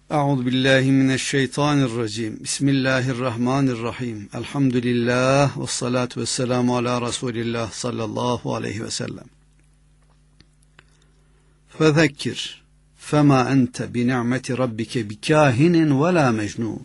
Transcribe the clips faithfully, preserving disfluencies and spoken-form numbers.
Euzu billahi mineşşeytanirracim. Bismillahirrahmanirrahim. Elhamdülillah ve salatu vesselamu ala Resulillah sallallahu aleyhi ve sellem. Fezekkir fema ente bi ni'meti rabbike bikahinin ve la mecnun.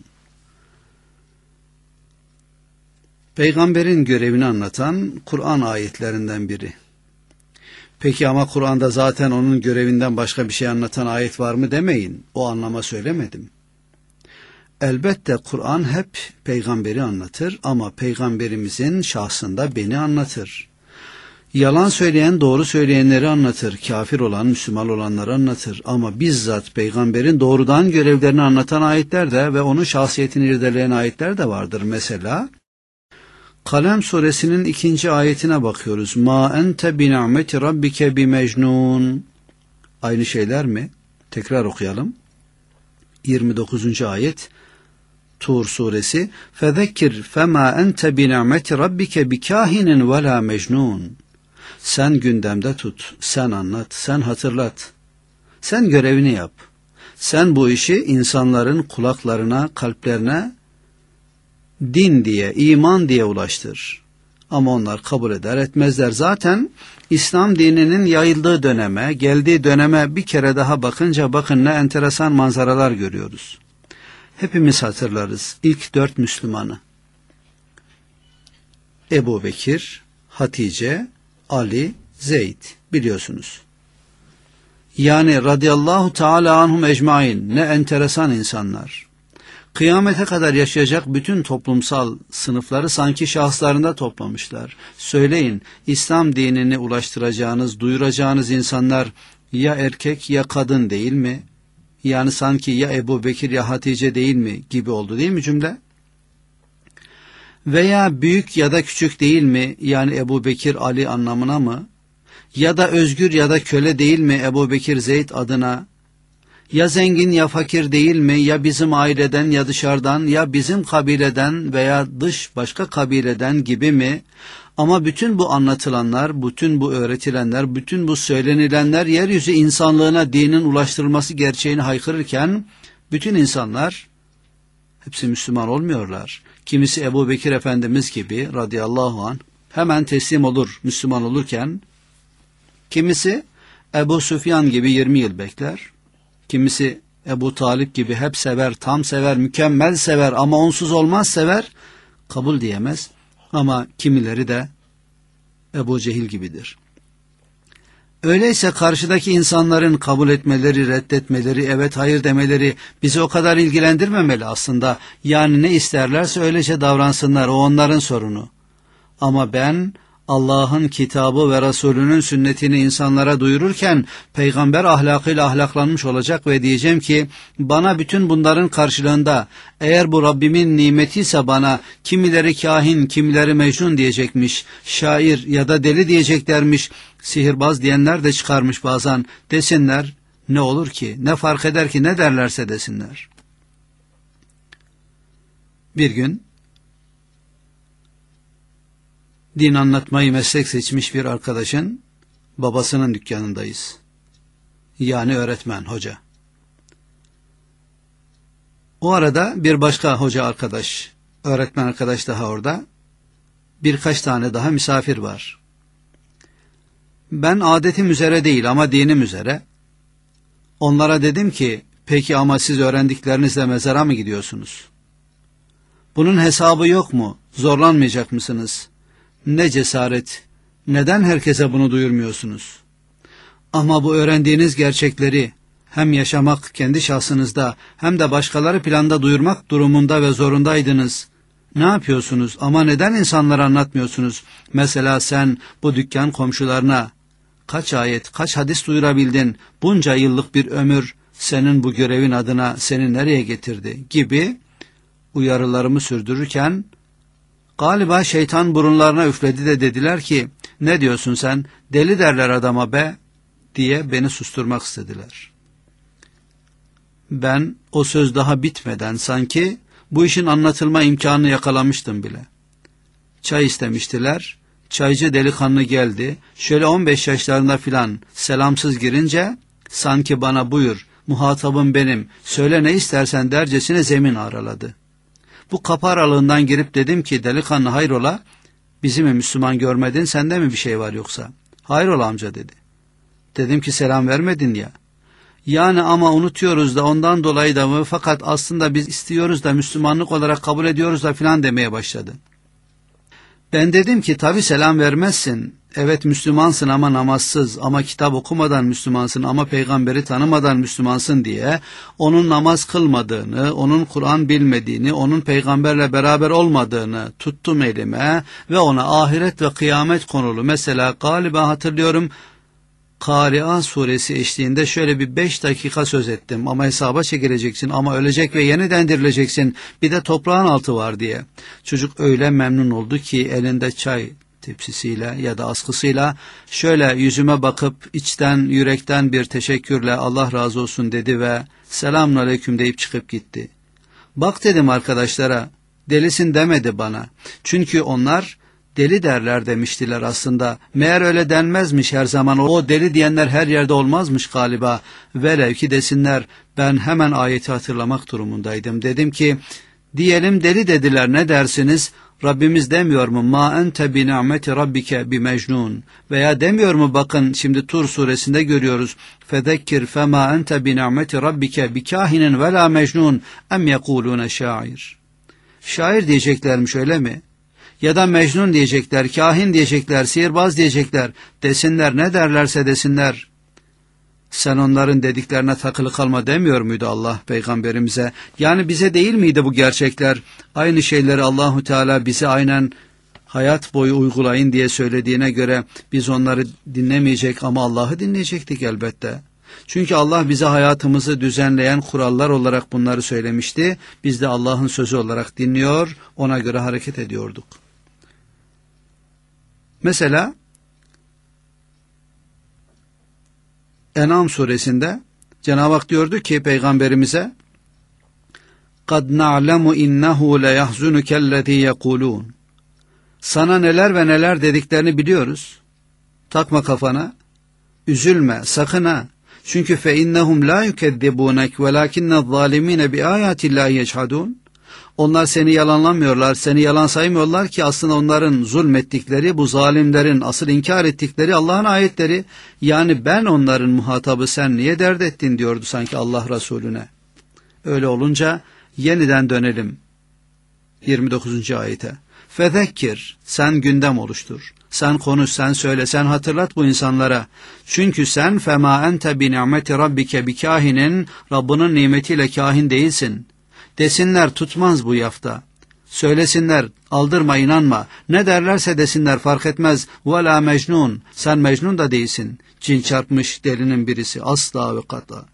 Peygamberin görevini anlatan Kur'an ayetlerinden biri. Peki ama Kur'an'da zaten onun görevinden başka bir şey anlatan ayet var mı demeyin. O anlama söylemedim. Elbette Kur'an hep peygamberi anlatır ama peygamberimizin şahsında beni anlatır. Yalan söyleyen doğru söyleyenleri anlatır. Kafir olan Müslüman olanları anlatır. Ama bizzat peygamberin doğrudan görevlerini anlatan ayetler de ve onun şahsiyetini irdeleyen ayetler de vardır. Mesela Kalem suresinin ikinci ayetine bakıyoruz. Ma ente bi ni'meti rabbike bi mecnun. Aynı şeyler mi? Tekrar okuyalım. yirmi dokuzuncu ayet Tur suresi. Fezekkir fema ente bi ni'meti rabbike bi kahinin ve la mecnun. Sen gündemde tut, sen anlat, sen hatırlat. Sen görevini yap. Sen bu işi insanların kulaklarına, kalplerine din diye, iman diye ulaştır. Ama onlar kabul eder etmezler. Zaten İslam dininin yayıldığı döneme, geldiği döneme bir kere daha bakınca bakın ne enteresan manzaralar görüyoruz. Hepimiz hatırlarız ilk dört Müslümanı. Ebu Bekir, Hatice, Ali, Zeyd biliyorsunuz. Yani radıyallahu teala anhum ecmain, ne enteresan insanlar. Kıyamete kadar yaşayacak bütün toplumsal sınıfları sanki şahıslarında toplamışlar. Söyleyin, İslam dinini ulaştıracağınız, duyuracağınız insanlar ya erkek ya kadın değil mi? Yani sanki ya Ebu Bekir ya Hatice değil mi gibi oldu değil mi cümle? Veya büyük ya da küçük değil mi? Yani Ebu Bekir Ali anlamına mı? Ya da özgür ya da köle değil mi Ebu Bekir Zeyd adına? Ya zengin ya fakir değil mi? Ya bizim aileden ya dışarıdan ya bizim kabileden veya dış başka kabileden gibi mi? Ama bütün bu anlatılanlar, bütün bu öğretilenler, bütün bu söylenilenler yeryüzü insanlığına dinin ulaştırılması gerçeğini haykırırken bütün insanlar hepsi Müslüman olmuyorlar. Kimisi Ebu Bekir Efendimiz gibi radıyallahu anh hemen teslim olur Müslüman olurken kimisi Ebu Süfyan gibi yirmi yıl bekler. Kimisi Ebu Talip gibi hep sever, tam sever, mükemmel sever ama onsuz olmaz sever, kabul diyemez. Ama kimileri de Ebu Cehil gibidir. Öyleyse karşıdaki insanların kabul etmeleri, reddetmeleri, evet hayır demeleri bizi o kadar ilgilendirmemeli aslında. Yani ne isterlerse öylece davransınlar, o onların sorunu. Ama ben Allah'ın kitabı ve Resulünün sünnetini insanlara duyururken peygamber ahlakıyla ahlaklanmış olacak ve diyeceğim ki bana bütün bunların karşılığında eğer bu Rabbimin nimetiyse bana kimileri kahin, kimileri mecnun diyecekmiş, şair ya da deli diyeceklermiş, sihirbaz diyenler de çıkarmış bazen, desinler ne olur ki, ne fark eder ki, ne derlerse desinler. Bir gün din anlatmayı meslek seçmiş bir arkadaşın babasının dükkanındayız. Yani öğretmen, hoca. O arada bir başka hoca arkadaş, öğretmen arkadaş daha orada. Birkaç tane daha misafir var. Ben adetim üzere değil ama dinim üzere. Onlara dedim ki, peki ama siz öğrendiklerinizle mezara mı gidiyorsunuz? Bunun hesabı yok mu? Zorlanmayacak mısınız? Ne cesaret, neden herkese bunu duyurmuyorsunuz? Ama bu öğrendiğiniz gerçekleri hem yaşamak kendi şahsınızda hem de başkaları planda duyurmak durumunda ve zorundaydınız. Ne yapıyorsunuz ama neden insanlara anlatmıyorsunuz? Mesela sen bu dükkan komşularına kaç ayet, kaç hadis duyurabildin? Bunca yıllık bir ömür senin bu görevin adına seni nereye getirdi gibi uyarılarımı sürdürürken galiba şeytan burunlarına üfledi de dediler ki ne diyorsun sen, deli derler adama be diye beni susturmak istediler. Ben o söz daha bitmeden sanki bu işin anlatılma imkanını yakalamıştım bile. Çay istemiştiler, çaycı delikanlı geldi, şöyle on beş yaşlarında filan selamsız girince sanki bana buyur muhatabım benim, söyle ne istersen dercesine zemin araladı. Bu kapı aralığından girip dedim ki, delikanlı hayrola, bizi mi Müslüman görmedin, sende mi bir şey var yoksa? Hayrola amca dedi. Dedim ki selam vermedin ya. Yani ama unutuyoruz da ondan dolayı da mı, fakat aslında biz istiyoruz da Müslümanlık olarak kabul ediyoruz da filan demeye başladı. Ben dedim ki tabi selam vermezsin. Evet Müslümansın ama namazsız, ama kitap okumadan Müslümansın, ama peygamberi tanımadan Müslümansın diye onun namaz kılmadığını, onun Kur'an bilmediğini, onun peygamberle beraber olmadığını tuttum elime ve ona ahiret ve kıyamet konulu, mesela galiba hatırlıyorum Kari'a suresi eşliğinde şöyle bir beş dakika söz ettim. Ama hesaba çekileceksin, ama ölecek ve yeniden dirileceksin, bir de toprağın altı var diye. Çocuk öyle memnun oldu ki elinde çay tepsisiyle ya da askısıyla şöyle yüzüme bakıp içten yürekten bir teşekkürle Allah razı olsun dedi ve selamun aleyküm deyip çıkıp gitti. Bak dedim arkadaşlara, delisin demedi bana. Çünkü onlar deli derler demiştiler aslında. Meğer öyle denmezmiş her zaman. O deli diyenler her yerde olmazmış galiba. Velev ki desinler, ben hemen ayeti hatırlamak durumundaydım. Dedim ki, diyelim deli dediler, ne dersiniz? Rabbimiz demiyor mu? Ma ente bi ni'meti rabbike bi mecnun. Veya demiyor mu? Bakın şimdi Tur suresinde görüyoruz. Fezekkir fema ente bi ni'meti rabbike bi kahinin ve la mecnun em yekulune şair. Şair diyeceklermiş, öyle mi? Ya da mecnun diyecekler, kahin diyecekler, sihirbaz diyecekler. Desinler, ne derlerse desinler. Sen onların dediklerine takılı kalma demiyor muydu Allah peygamberimize? Yani bize değil miydi bu gerçekler? Aynı şeyleri Allahu Teala bize aynen hayat boyu uygulayın diye söylediğine göre biz onları dinlemeyecek ama Allah'ı dinleyecektik elbette. Çünkü Allah bize hayatımızı düzenleyen kurallar olarak bunları söylemişti. Biz de Allah'ın sözü olarak dinliyor, ona göre hareket ediyorduk. Mesela En'am suresinde Cenab-ı Hak diyordu ki peygamberimize, قَدْ نَعْلَمُ اِنَّهُ لَيَحْزُنُكَ الَّذ۪ي يَقُولُونَ. Sana neler ve neler dediklerini biliyoruz. Takma kafana, üzülme, sakın ha. Çünkü فَاِنَّهُمْ لَا يُكَذِّبُونَكْ وَلَاكِنَّ الظَّالِم۪ينَ بِآيَاتِ اللّٰهِ يَجْحَدُونَ. Onlar seni yalanlamıyorlar, seni yalan saymıyorlar ki aslında onların zulmettikleri, bu zalimlerin asıl inkar ettikleri Allah'ın ayetleri. Yani ben onların muhatabı, sen niye dert ettin diyordu sanki Allah Resulüne. Öyle olunca yeniden dönelim yirmi dokuzuncu ayete. Fezekkir, sen gündem oluştur. Sen konuş, sen söyle, sen hatırlat bu insanlara. Çünkü sen fema ente bi ni'meti rabbike bi kahinin, Rabbinin nimetiyle kahin değilsin. Desinler, tutmaz bu yafta. Söylesinler, aldırma, inanma. Ne derlerse desinler, fark etmez. Vela mecnun, sen mecnun da değilsin. Cin çarpmış delinin birisi, asla ve kata.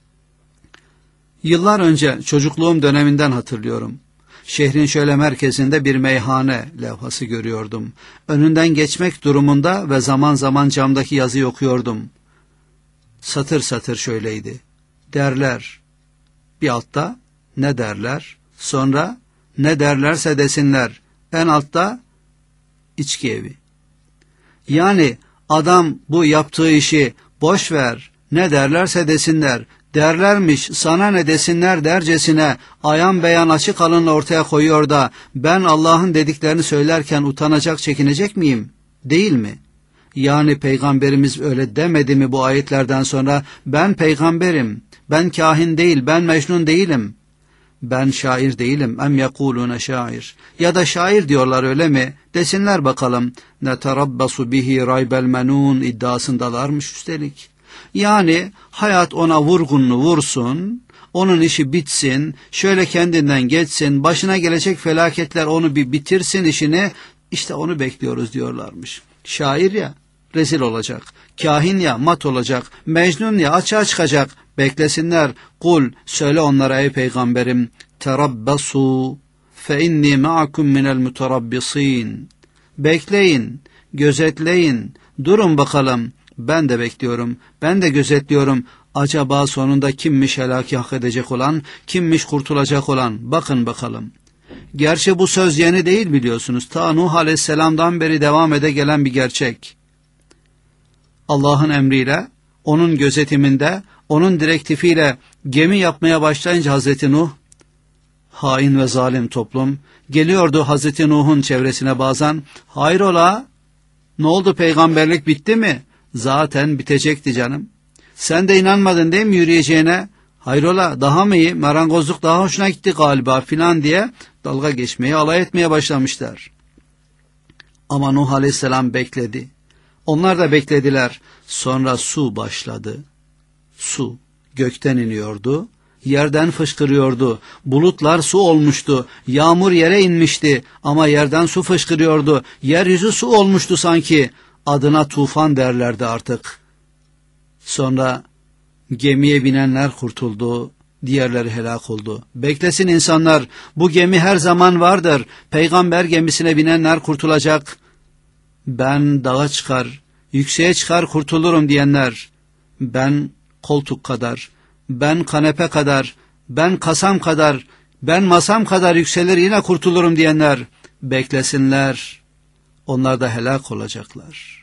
Yıllar önce çocukluğum döneminden hatırlıyorum. Şehrin şöyle merkezinde bir meyhane levhası görüyordum. Önünden geçmek durumunda ve zaman zaman camdaki yazıyı okuyordum. Satır satır şöyleydi. Derler. Bir altta ne derler? Sonra ne derlerse desinler. En altta içki evi. Yani adam bu yaptığı işi boş ver, ne derlerse desinler. Derlermiş, sana ne desinler dercesine ayan beyan açık alınla ortaya koyuyor da ben Allah'ın dediklerini söylerken utanacak, çekinecek miyim? Değil mi? Yani peygamberimiz öyle demedi mi bu ayetlerden sonra? Ben peygamberim, ben kahin değil, ben mecnun değilim. Ben şair değilim. Em yekulune şair. Ya da şair diyorlar, öyle mi? Desinler bakalım. Neterabbasu bihi raybel menun iddiasındalarmış üstelik. Yani hayat ona vurgununu vursun, onun işi bitsin, şöyle kendinden geçsin, başına gelecek felaketler onu bir bitirsin işini, işte onu bekliyoruz diyorlarmış. Şair ya, rezil olacak. Kahin ya, mat olacak. Mecnun ya, açığa çıkacak. Beklesinler. Kul, söyle onlara ey peygamberim. Terabbasu fe inni ma'akum minel muterabbisin. Bekleyin, gözetleyin, durun bakalım. Ben de bekliyorum, ben de gözetliyorum. Acaba sonunda kimmiş helaki hak edecek olan, kimmiş kurtulacak olan? Bakın bakalım. Gerçi bu söz yeni değil biliyorsunuz. Ta Nuh Aleyhisselam'dan beri devam ede gelen bir gerçek. Allah'ın emriyle, onun gözetiminde onun direktifiyle gemi yapmaya başlayınca Hazreti Nuh, hain ve zalim toplum, geliyordu Hazreti Nuh'un çevresine bazen, hayrola, ne oldu, peygamberlik bitti mi? Zaten bitecekti canım. Sen de inanmadın değil mi yürüyeceğine? Hayrola, daha mı iyi, marangozluk daha hoşuna gitti galiba filan diye dalga geçmeye, alay etmeye başlamışlar. Ama Nuh Aleyhisselam bekledi. Onlar da beklediler. Sonra su başladı. Su gökten iniyordu, yerden fışkırıyordu. Bulutlar su olmuştu. Yağmur yere inmişti ama yerden su fışkırıyordu. Yeryüzü su olmuştu sanki. Adına tufan derlerdi artık. Sonra gemiye binenler kurtuldu, diğerleri helak oldu. Beklesin insanlar, bu gemi her zaman vardır. Peygamber gemisine binenler kurtulacak. Ben dağa çıkar, yükseğe çıkar kurtulurum diyenler, ben koltuk kadar, ben kanepe kadar, ben kasam kadar, ben masam kadar yükselir yine kurtulurum diyenler, beklesinler, onlar da helak olacaklar.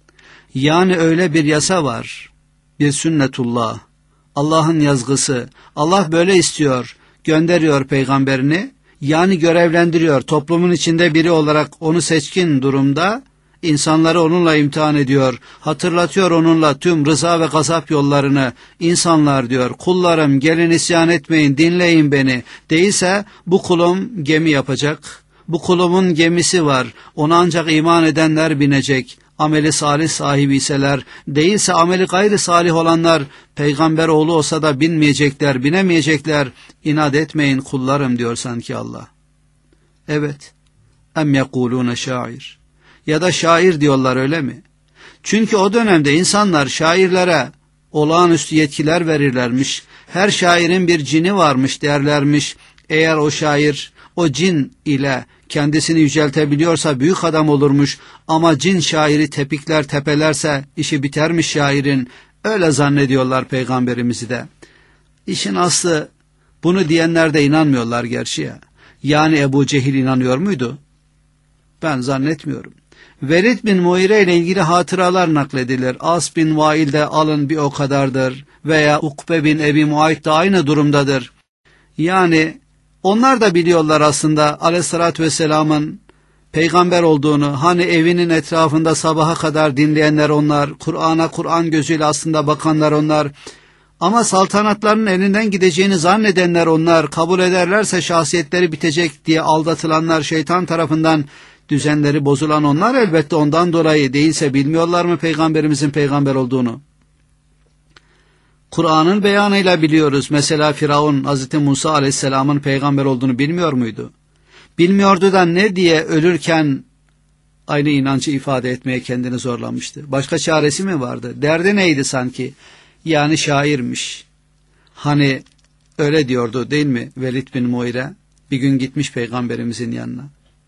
Yani öyle bir yasa var, bir sünnetullah, Allah'ın yazgısı, Allah böyle istiyor, gönderiyor peygamberini, yani görevlendiriyor, toplumun içinde biri olarak onu seçkin durumda, İnsanları onunla imtihan ediyor, hatırlatıyor onunla tüm rıza ve gazap yollarını. İnsanlar diyor, kullarım gelin isyan etmeyin, dinleyin beni. Değilse bu kulum gemi yapacak, bu kulumun gemisi var, ona ancak iman edenler binecek. Ameli salih sahibi iseler, değilse ameli gayri salih olanlar, peygamber oğlu olsa da binmeyecekler, binemeyecekler. İnat etmeyin kullarım diyor sanki Allah. Evet, em yekulune şair. Ya da şair diyorlar, öyle mi? Çünkü o dönemde insanlar şairlere olağanüstü yetkiler verirlermiş. Her şairin bir cini varmış derlermiş. Eğer o şair o cin ile kendisini yüceltebiliyorsa büyük adam olurmuş. Ama cin şairi tepikler tepelerse işi bitermiş şairin. Öyle zannediyorlar peygamberimizi de. İşin aslı, bunu diyenler de inanmıyorlar gerçi ya. Yani Ebu Cehil inanıyor muydu? Ben zannetmiyorum. Velid bin Muire ile ilgili hatıralar nakledilir. As bin Vail de alın bir o kadardır. Veya Ukbe bin Ebi Muayt da aynı durumdadır. Yani onlar da biliyorlar aslında Aleyhisselatü Vesselam'ın peygamber olduğunu. Hani evinin etrafında sabaha kadar dinleyenler onlar. Kur'an'a Kur'an gözüyle aslında bakanlar onlar. Ama saltanatlarının elinden gideceğini zannedenler onlar. Kabul ederlerse şahsiyetleri bitecek diye aldatılanlar, şeytan tarafından düzenleri bozulan onlar, elbette ondan dolayı. Değilse bilmiyorlar mı peygamberimizin peygamber olduğunu? Kur'an'ın beyanıyla biliyoruz. Mesela Firavun Hazreti Musa Aleyhisselam'ın peygamber olduğunu bilmiyor muydu? Bilmiyordu da ne diye ölürken aynı inancı ifade etmeye kendini zorlamıştı? Başka çaresi mi vardı? Derdi neydi sanki? Yani şairmiş. Hani öyle diyordu değil mi Velid bin Muire? Bir gün gitmiş peygamberimizin yanına.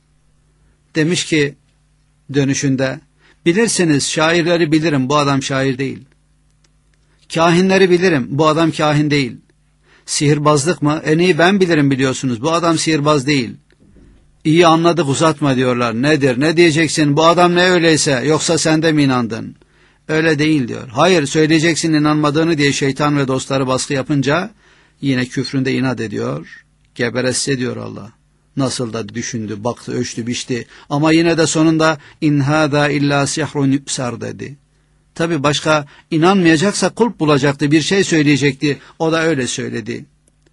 Demiş ki dönüşünde, bilirsiniz şairleri bilirim, bu adam şair değil. Kahinleri bilirim, bu adam kahin değil. Sihirbazlık mı? En iyi ben bilirim biliyorsunuz, bu adam sihirbaz değil. İyi anladık, uzatma diyorlar. Nedir, ne diyeceksin, bu adam ne öyleyse, yoksa sen de mi inandın? Öyle değil diyor. Hayır, söyleyeceksin inanmadığını diye şeytan ve dostları baskı yapınca yine küfründe inat ediyor. Geberesse diyor Allah. Nasıl da düşündü, baktı, ölçtü, biçti. Ama yine de sonunda in hâzâ illâ sihrun yüksar dedi. Tabi başka inanmayacaksa kulp bulacaktı, bir şey söyleyecekti. O da öyle söyledi.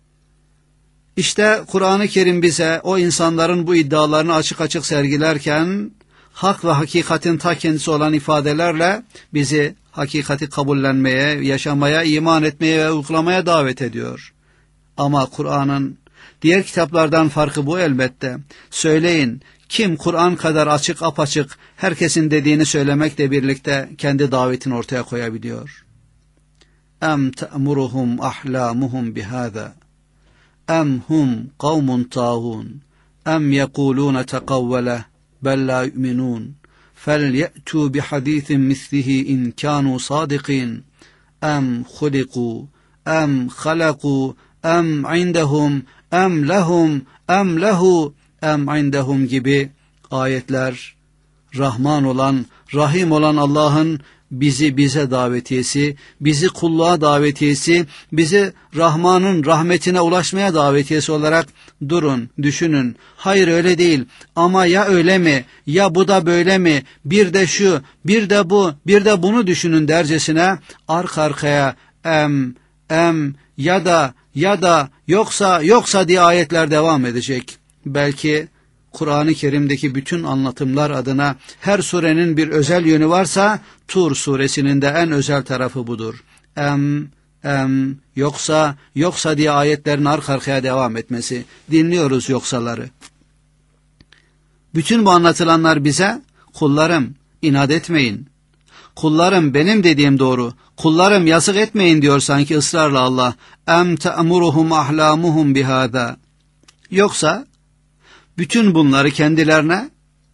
İşte Kur'an-ı Kerim bize o insanların bu iddialarını açık açık sergilerken hak ve hakikatin ta kendisi olan ifadelerle bizi hakikati kabullenmeye, yaşamaya, iman etmeye ve uygulamaya davet ediyor. Ama Kur'an'ın diğer kitaplardan farkı bu elbette. Söyleyin, kim Kur'an kadar açık apaçık herkesin dediğini söylemekle birlikte kendi davetini ortaya koyabiliyor? Em te'muruhum ahlamuhum bihâzâ em hum kavmun tâhûn em yekulûne tekavvele bel la yu'minûn fel ye'tû bihadîthin mislihi in kânû sâdikîn em hulikû em halakû em indehum em lehum em lehu em indehum gibi ayetler Rahman olan, Rahim olan Allah'ın bizi bize davetiyesi, bizi kulluğa davetiyesi, bizi Rahman'ın rahmetine ulaşmaya davetiyesi olarak durun, düşünün. Hayır öyle değil ama ya öyle mi, ya bu da böyle mi, bir de şu, bir de bu, bir de bunu düşünün dercesine arka arkaya em, em ya da ya da yoksa yoksa diye ayetler devam edecek. Belki Kur'an-ı Kerim'deki bütün anlatımlar adına her surenin bir özel yönü varsa Tur suresinin de en özel tarafı budur. Em, em, yoksa, yoksa diye ayetlerin arka arkaya devam etmesi. Dinliyoruz yoksaları. Bütün bu anlatılanlar bize kullarım inat etmeyin. Kullarım benim dediğim doğru. Kullarım yazık etmeyin diyor sanki ısrarla Allah. Em te'muruhum ahlamuhum bihâdâ. Yoksa bütün bunları kendilerine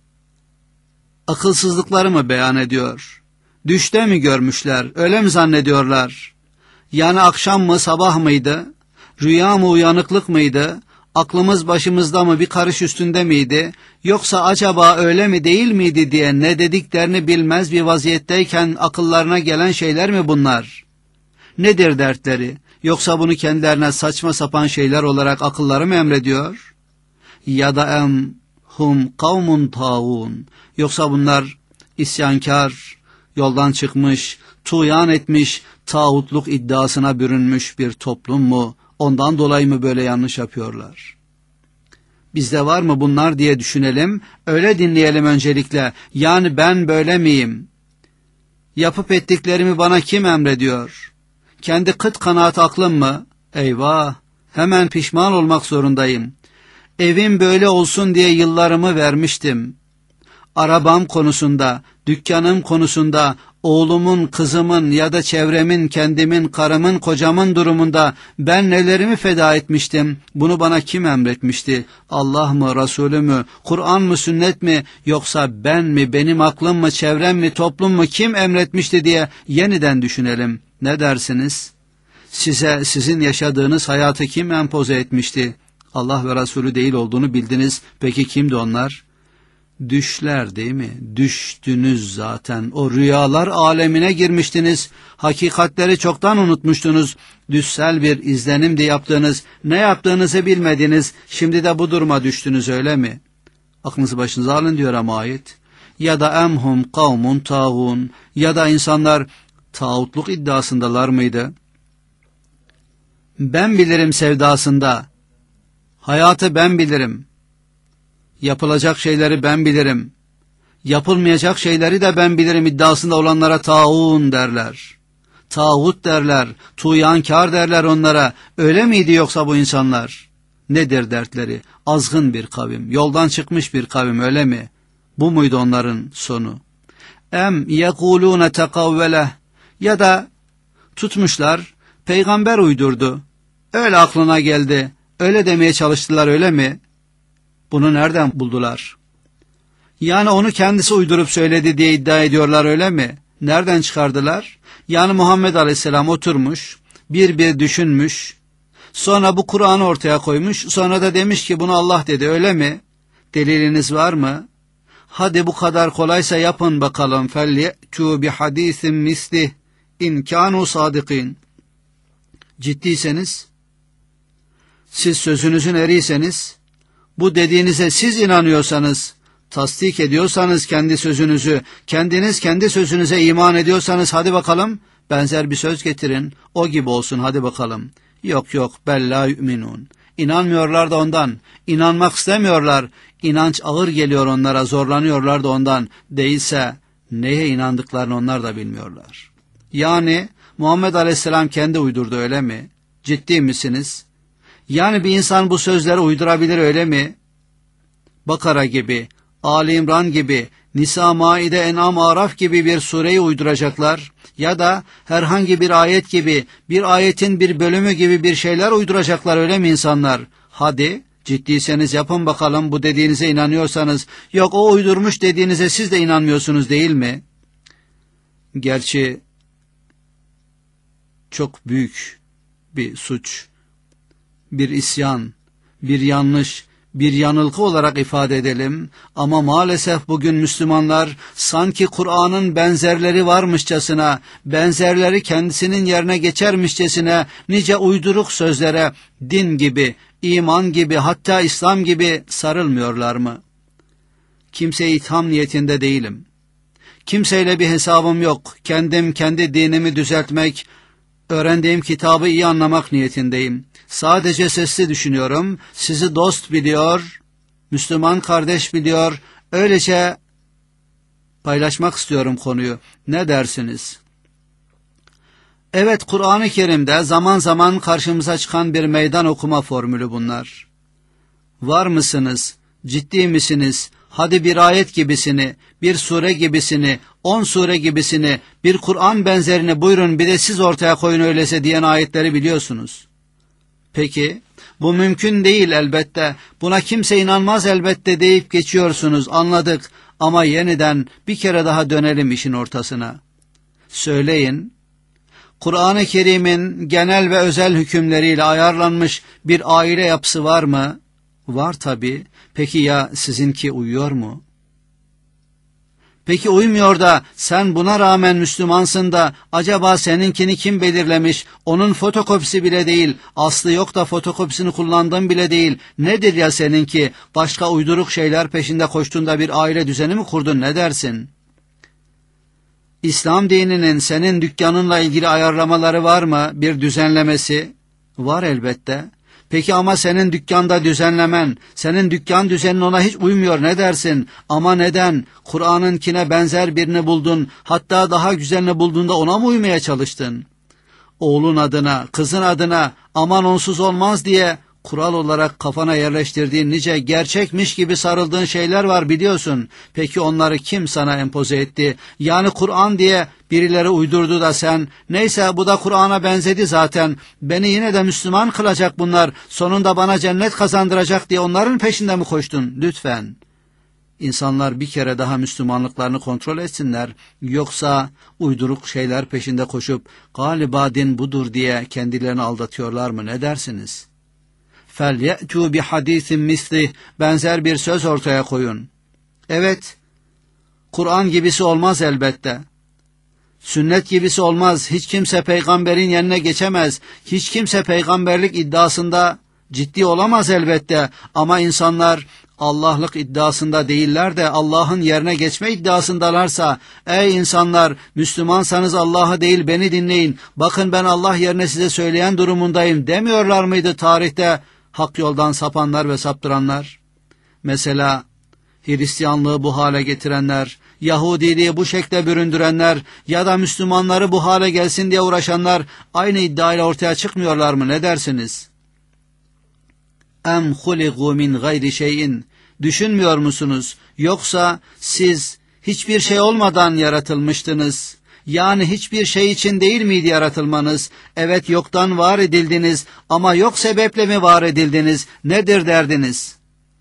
akılsızlıkları mı beyan ediyor? Düşte mi görmüşler? Öyle mi zannediyorlar? Yani akşam mı sabah mıydı? Rüya mı uyanıklık mıydı? Aklımız başımızda mı bir karış üstünde miydi? Yoksa acaba öyle mi değil miydi diye ne dediklerini bilmez bir vaziyetteyken akıllarına gelen şeyler mi bunlar? Nedir dertleri? Yoksa bunu kendilerine saçma sapan şeyler olarak akılları mı emrediyor? Ya da em hum kavmun tağun. Yoksa bunlar isyankar, yoldan çıkmış, tuğyan etmiş, tağutluk iddiasına bürünmüş bir toplum mu? Ondan dolayı mı böyle yanlış yapıyorlar? Bizde var mı bunlar diye düşünelim, öyle dinleyelim öncelikle. Yani ben böyle miyim? Yapıp ettiklerimi bana kim emrediyor? Kendi kıt kanaat aklım mı? Eyvah, hemen pişman olmak zorundayım. Evim böyle olsun diye yıllarımı vermiştim. Arabam konusunda, dükkanım konusunda, oğlumun, kızımın ya da çevremin, kendimin, karımın, kocamın durumunda ben nelerimi feda etmiştim? Bunu bana kim emretmişti? Allah mı, Resulü mü, Kur'an mı, sünnet mi, yoksa ben mi, benim aklım mı, çevrem mi, toplum mu, kim emretmişti diye yeniden düşünelim. Ne dersiniz? Size, sizin yaşadığınız hayatı kim empoze etmişti? Allah ve Resulü değil olduğunu bildiniz. Peki kimdi onlar? Düşler değil mi? Düştünüz zaten. O rüyalar alemine girmiştiniz. Hakikatleri çoktan unutmuştunuz. Düşsel bir izlenim de yaptığınız, ne yaptığınızı bilmediniz. Şimdi de bu duruma düştünüz öyle mi? Aklınızı başınıza alın diyor ama ayet. Ya da emhum kavmun tağun. Ya da insanlar tağutluk iddiasındalar mıydı? Ben bilirim sevdasında. Hayatı ben bilirim. Yapılacak şeyleri ben bilirim. Yapılmayacak şeyleri de ben bilirim iddiasında olanlara tağun derler. Tağut derler, tuğyankar derler onlara. Öyle miydi yoksa bu insanlar? Nedir dertleri? Azgın bir kavim, yoldan çıkmış bir kavim öyle mi? Bu muydu onların sonu? Em yekulune tekavvele. Ya da tutmuşlar, peygamber uydurdu. Öyle aklına geldi. Öyle demeye çalıştılar öyle mi? Bunu nereden buldular? Yani onu kendisi uydurup söyledi diye iddia ediyorlar öyle mi? Nereden çıkardılar? Yani Muhammed Aleyhisselam oturmuş, bir bir düşünmüş, sonra bu Kur'an'ı ortaya koymuş, sonra da demiş ki bunu Allah dedi öyle mi? Deliliniz var mı? Hadi bu kadar kolaysa yapın bakalım. فَلْيَأْتُوا بِحَد۪يثٍ مِسْلِهِ اِنْ كَانُوا صَادِقِينَ. Ciddiyseniz, siz sözünüzün eriyseniz, bu dediğinize siz inanıyorsanız, tasdik ediyorsanız kendi sözünüzü, kendiniz kendi sözünüze iman ediyorsanız hadi bakalım benzer bir söz getirin, o gibi olsun hadi bakalım. Yok yok bella yu'minun. İnanmıyorlar da ondan, inanmak istemiyorlar, inanç ağır geliyor onlara, zorlanıyorlar da ondan. Değilse neye inandıklarını onlar da bilmiyorlar. Yani Muhammed Aleyhisselam kendi uydurdu öyle mi? Ciddi misiniz? Yani bir insan bu sözleri uydurabilir öyle mi? Bakara gibi, Ali İmran gibi, Nisa, Maide, En'am, Araf gibi bir sureyi uyduracaklar ya da herhangi bir ayet gibi, bir ayetin bir bölümü gibi bir şeyler uyduracaklar öyle mi insanlar? Hadi ciddiyseniz yapın bakalım, bu dediğinize inanıyorsanız. Yok o uydurmuş dediğinize siz de inanmıyorsunuz değil mi? Gerçi çok büyük bir suç, bir isyan, bir yanlış, bir yanılgı olarak ifade edelim ama maalesef bugün Müslümanlar sanki Kur'an'ın benzerleri varmışçasına, benzerleri kendisinin yerine geçermişçesine nice uyduruk sözlere din gibi, iman gibi, hatta İslam gibi sarılmıyorlar mı? Kimseyi itham niyetinde değilim. Kimseyle bir hesabım yok. Kendim kendi dinimi düzeltmek, öğrendiğim kitabı iyi anlamak niyetindeyim. Sadece sesli düşünüyorum. Sizi dost biliyor, Müslüman kardeş biliyor. Öylece paylaşmak istiyorum konuyu. Ne dersiniz? Evet, Kur'an-ı Kerim'de zaman zaman karşımıza çıkan bir meydan okuma formülü bunlar. Var mısınız? Ciddi misiniz? Hadi bir ayet gibisini, bir sure gibisini, on sure gibisini, bir Kur'an benzerini buyurun bir de siz ortaya koyun öyleyse diyen ayetleri biliyorsunuz. Peki, bu mümkün değil elbette, buna kimse inanmaz elbette deyip geçiyorsunuz, anladık ama yeniden bir kere daha dönelim işin ortasına. Söyleyin, Kur'an-ı Kerim'in genel ve özel hükümleriyle ayarlanmış bir aile yapısı var mı? Var tabii. Peki ya sizinki uyuyor mu? Peki uymuyor da sen buna rağmen Müslümansın da acaba seninkini kim belirlemiş? Onun fotokopisi bile değil, aslı yok da fotokopisini kullandığın bile değil. Nedir ya seninki? Başka uyduruk şeyler peşinde koştuğunda bir aile düzeni mi kurdun, ne dersin? İslam dininin senin dükkanınla ilgili ayarlamaları var mı? Bir düzenlemesi? Var elbette. Peki ama senin dükkanda düzenlemen, senin dükkan düzenin ona hiç uymuyor, ne dersin? Ama neden? Kur'an'ınkine benzer birini buldun, hatta daha güzelini bulduğunda ona mı uymaya çalıştın? Oğlun adına, kızın adına aman onsuz olmaz diye kural olarak kafana yerleştirdiğin nice gerçekmiş gibi sarıldığın şeyler var biliyorsun. Peki onları kim sana empoze etti? Yani Kur'an diye birileri uydurdu da sen, neyse bu da Kur'an'a benzedi zaten, beni yine de Müslüman kılacak bunlar, sonunda bana cennet kazandıracak diye onların peşinde mi koştun? Lütfen. İnsanlar bir kere daha Müslümanlıklarını kontrol etsinler. Yoksa uyduruk şeyler peşinde koşup galiba din budur diye kendilerini aldatıyorlar mı? Ne dersiniz? فَلْيَأْتُوا بِحَد۪يثٍ مِثْلِهِ benzer bir söz ortaya koyun. Evet, Kur'an gibisi olmaz elbette. Sünnet gibisi olmaz. Hiç kimse peygamberin yerine geçemez. Hiç kimse peygamberlik iddiasında ciddi olamaz elbette. Ama insanlar Allah'lık iddiasında değiller de Allah'ın yerine geçme iddiasındalarsa, ey insanlar, Müslümansanız Allah'ı değil beni dinleyin, bakın ben Allah yerine size söyleyen durumundayım demiyorlar mıydı tarihte hak yoldan sapanlar ve saptıranlar? Mesela Hristiyanlığı bu hale getirenler, Yahudiliği bu şekle büründürenler ya da Müslümanları bu hale gelsin diye uğraşanlar aynı iddiayla ortaya çıkmıyorlar mı? Ne dersiniz? Em huligu min gayri şeyin. Düşünmüyor musunuz? Yoksa siz hiçbir şey olmadan yaratılmıştınız. Yani hiçbir şey için değil miydi yaratılmanız? Evet, yoktan var edildiniz ama yok sebeple mi var edildiniz? Nedir derdiniz?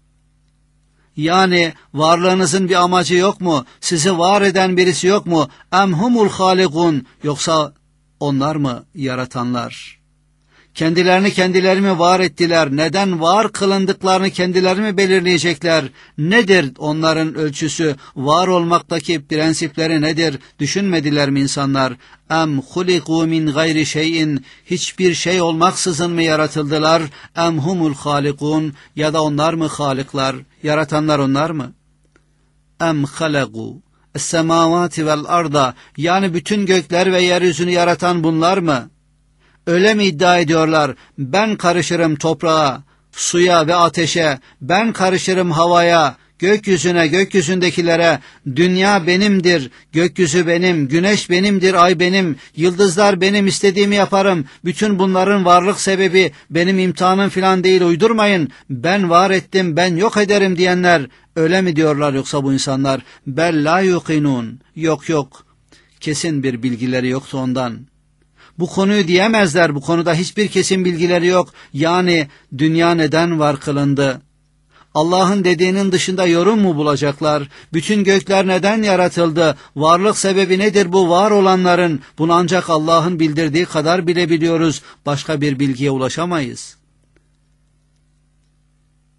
Yani varlığınızın bir amacı yok mu? Sizi var eden birisi yok mu? Em humul halikun. Yoksa onlar mı yaratanlar? Kendilerini kendileri mi var ettiler? Neden var kılındıklarını kendileri mi belirleyecekler? Nedir onların ölçüsü? Var olmaktaki prensipleri nedir? Düşünmediler mi insanlar? Em huliku min gayri şeyin. Hiçbir şey olmaksızın mı yaratıldılar? Em humul halikun. Ya da onlar mı haliklar? Yaratanlar onlar mı? Em halagu es-semavati vel arda. Yani bütün gökler ve yeryüzünü yaratan bunlar mı? Öyle mi iddia ediyorlar? Ben karışırım toprağa, suya ve ateşe, ben karışırım havaya, gökyüzüne, gökyüzündekilere, dünya benimdir, gökyüzü benim, güneş benimdir, ay benim, yıldızlar benim, istediğimi yaparım, bütün bunların varlık sebebi benim imtihanım filan değil, uydurmayın, ben var ettim, ben yok ederim diyenler, öyle mi diyorlar yoksa bu insanlar? Bel la yuqinun. Yok yok, kesin bir bilgileri yoktu ondan. Bu konuyu diyemezler, bu konuda hiçbir kesin bilgileri yok. Yani dünya neden var kılındı? Allah'ın dediğinin dışında yorum mu bulacaklar? Bütün gökler neden yaratıldı? Varlık sebebi nedir bu var olanların? Bunu ancak Allah'ın bildirdiği kadar bilebiliyoruz. Başka bir bilgiye ulaşamayız.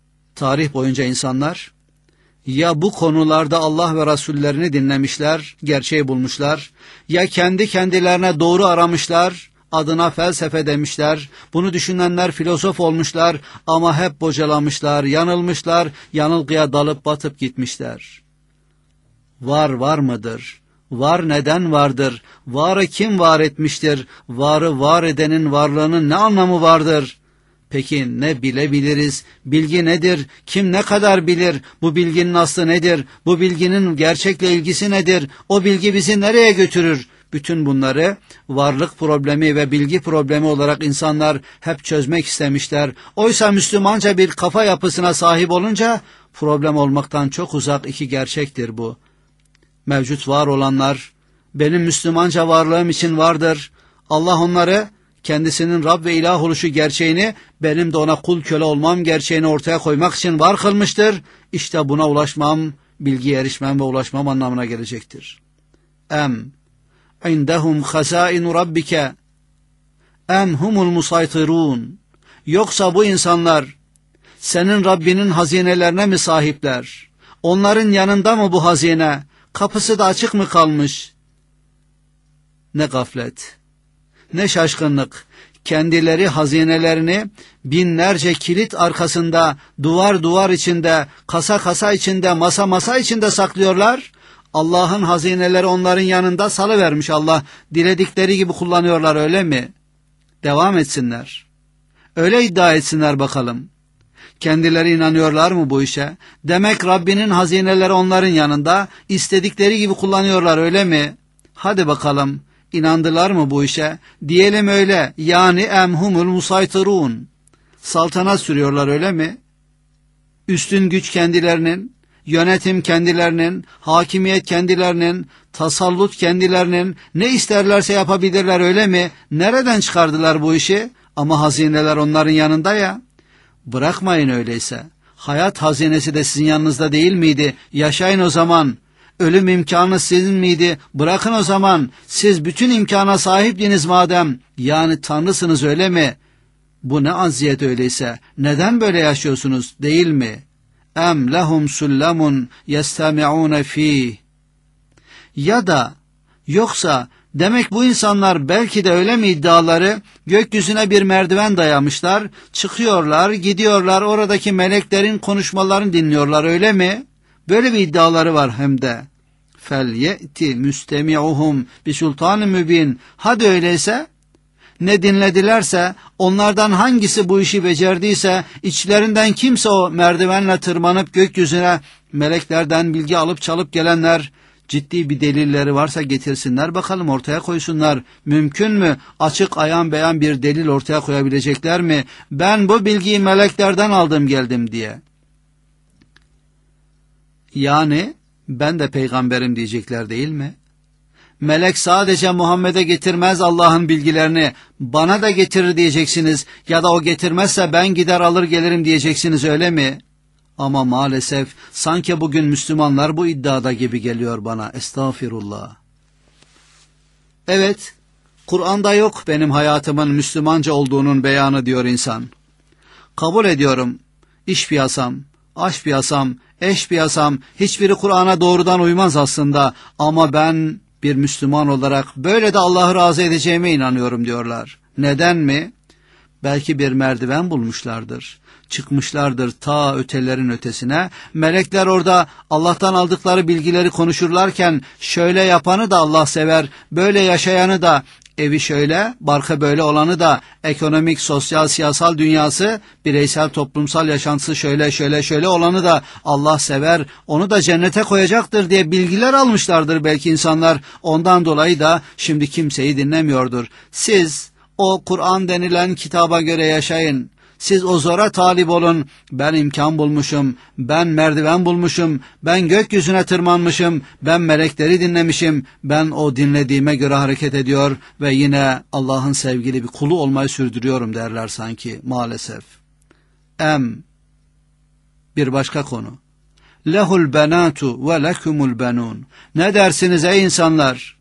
tarih boyunca insanlar ya bu konularda Allah ve Resullerini dinlemişler, gerçeği bulmuşlar, ya kendi kendilerine doğru aramışlar, adına felsefe demişler, bunu düşünenler filozof olmuşlar ama hep bocalamışlar, yanılmışlar, yanılgıya dalıp batıp gitmişler. Var var mıdır? Var neden vardır? Varı kim var etmiştir? Varı var edenin varlığının ne anlamı vardır? Peki ne bilebiliriz? Bilgi nedir? Kim ne kadar bilir? Bu bilginin aslı nedir? Bu bilginin gerçekle ilgisi nedir? O bilgi bizi nereye götürür? Bütün bunları varlık problemi ve bilgi problemi olarak insanlar hep çözmek istemişler. Oysa Müslümanca bir kafa yapısına sahip olunca problem olmaktan çok uzak iki gerçektir bu. Mevcut var olanlar benim Müslümanca varlığım için vardır. Allah onları kendisinin Rab ve ilah oluşu gerçeğini, benim de ona kul köle olmam gerçeğini ortaya koymak için var kılmıştır. İşte buna ulaşmam, bilgiye erişmem ve ulaşmam anlamına gelecektir. Em indehum hazainu rabbike em humul musaytirun. Yoksa bu insanlar senin Rabbinin hazinelerine mi sahipler? Onların yanında mı bu hazine? Kapısı da açık mı kalmış? Ne gaflet, ne şaşkınlık. Kendileri hazinelerini binlerce kilit arkasında, duvar duvar içinde, kasa kasa içinde, masa masa içinde saklıyorlar. Allah'ın hazineleri onların yanında salıvermiş Allah. Diledikleri gibi kullanıyorlar, öyle mi? Devam etsinler. Öyle iddia etsinler bakalım. Kendileri inanıyorlar mı bu işe? Demek Rabbinin hazineleri onların yanında, istedikleri gibi kullanıyorlar, öyle mi? Hadi bakalım, inandılar mı bu işe? Diyelim öyle, yani emhumul musaytirun. Saltanat sürüyorlar, öyle mi? Üstün güç kendilerinin, yönetim kendilerinin, hakimiyet kendilerinin, tasallut kendilerinin, ne isterlerse yapabilirler, öyle mi? Nereden çıkardılar bu işi? Ama hazineler onların yanında ya. Bırakmayın öyleyse. Hayat hazinesi de sizin yanınızda değil miydi? Yaşayın o zaman. Ölüm imkanı sizin miydi? Bırakın o zaman. Siz bütün imkana sahiptiniz madem. Yani Tanrısınız, öyle mi? Bu ne aziyet öyleyse. Neden böyle yaşıyorsunuz, değil mi? Em lehum sullamun yestami'un fih. Ya da yoksa demek bu insanlar belki de öyle mi iddiaları, gökyüzüne bir merdiven dayamışlar, çıkıyorlar, gidiyorlar, oradaki meleklerin konuşmalarını dinliyorlar, öyle mi? Böyle bir iddiaları var hem de. Fel ye'ti müstemi'uhum bi sultan-ı mübin. Hadi öyleyse, ne dinledilerse, onlardan hangisi bu işi becerdiyse, içlerinden kimse o merdivenle tırmanıp gökyüzüne meleklerden bilgi alıp çalıp gelenler, ciddi bir delilleri varsa getirsinler bakalım, ortaya koysunlar. Mümkün mü? Açık ayan beyan bir delil ortaya koyabilecekler mi? Ben bu bilgiyi meleklerden aldım geldim diye. Yani ben de peygamberim diyecekler, değil mi? Melek sadece Muhammed'e getirmez Allah'ın bilgilerini, bana da getirir diyeceksiniz, ya da o getirmezse ben gider alır gelirim diyeceksiniz, öyle mi? Ama maalesef sanki bugün Müslümanlar bu iddiada gibi geliyor bana. Estağfirullah. Evet, Kur'an'da yok benim hayatımın Müslümanca olduğunun beyanı diyor insan. Kabul ediyorum, iş piyasam, aş piyasam, eş piyasam, hiçbiri Kur'an'a doğrudan uymaz aslında, ama ben bir Müslüman olarak böyle de Allah'ı razı edeceğime inanıyorum diyorlar. Neden mi? Belki bir merdiven bulmuşlardır. Çıkmışlardır ta ötelerin ötesine. Melekler orada Allah'tan aldıkları bilgileri konuşurlarken, şöyle yapanı da Allah sever, böyle yaşayanı da, evi şöyle, barkı böyle olanı da, ekonomik, sosyal, siyasal dünyası, bireysel, toplumsal yaşantısı şöyle şöyle şöyle olanı da Allah sever, onu da cennete koyacaktır diye bilgiler almışlardır belki insanlar. Ondan dolayı da şimdi kimseyi dinlemiyordur. Siz o Kur'an denilen kitaba göre yaşayın. Siz o zora talip olun. Ben imkan bulmuşum, ben merdiven bulmuşum, ben gökyüzüne tırmanmışım, ben melekleri dinlemişim, ben o dinlediğime göre hareket ediyor ve yine Allah'ın sevgili bir kulu olmayı sürdürüyorum derler sanki, maalesef. Em, bir başka konu. Lehul benatu ve lekumul benun. Ne dersiniz ey insanlar?